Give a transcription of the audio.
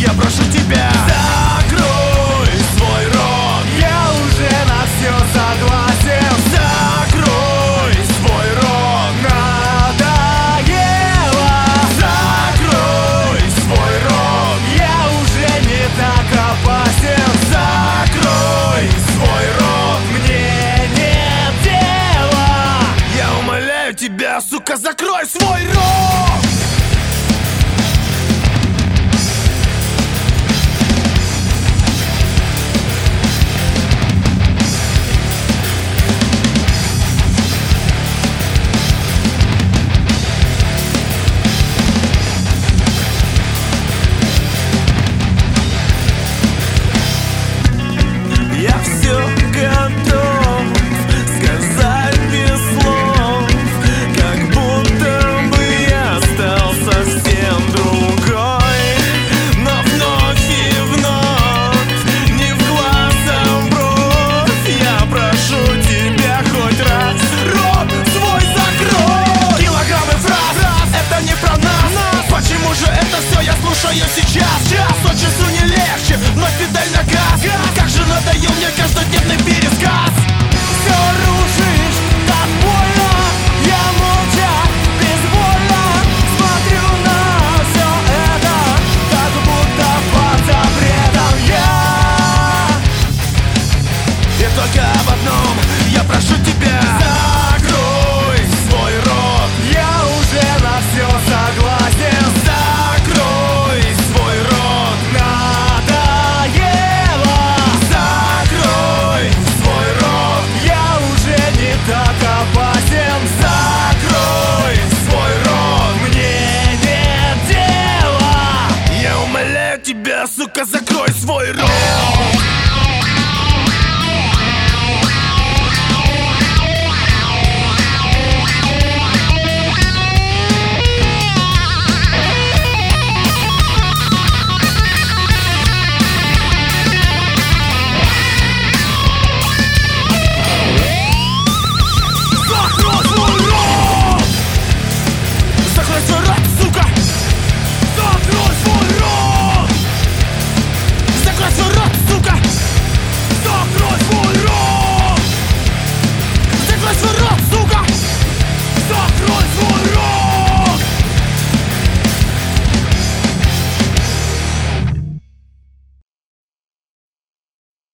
я прошу тебя, закрой свой рот. Я уже на все согласен. Закрой свой рот, надоело. Закрой свой рот, я уже не так опасен. Закрой свой рот, мне нет дела. Я умоляю тебя, сука, закрой свой рот. Я все готов сказать без слов, как будто бы я стал совсем другой. Но вновь и вновь, не в глаз, а в бровь, я прошу тебя хоть раз рот свой закрой. Килограммы фраз, это не про нас. Почему же это все я слушаю сейчас? От часу не легче, вновь педаль на газ. Как же надоел мне каждодневный пересказ. Все рушишь, так больно. Я молча, безвольно смотрю на все это, как будто под запретом я. И только об одном я прошу тебя, закрой свой рот. Я уже на все согласен. Закрой свой рот, надоело. Закрой свой рот, я уже не так опасен. Закрой свой рот, мне нет дела. Я умоляю тебя, сука, закрой свой рот.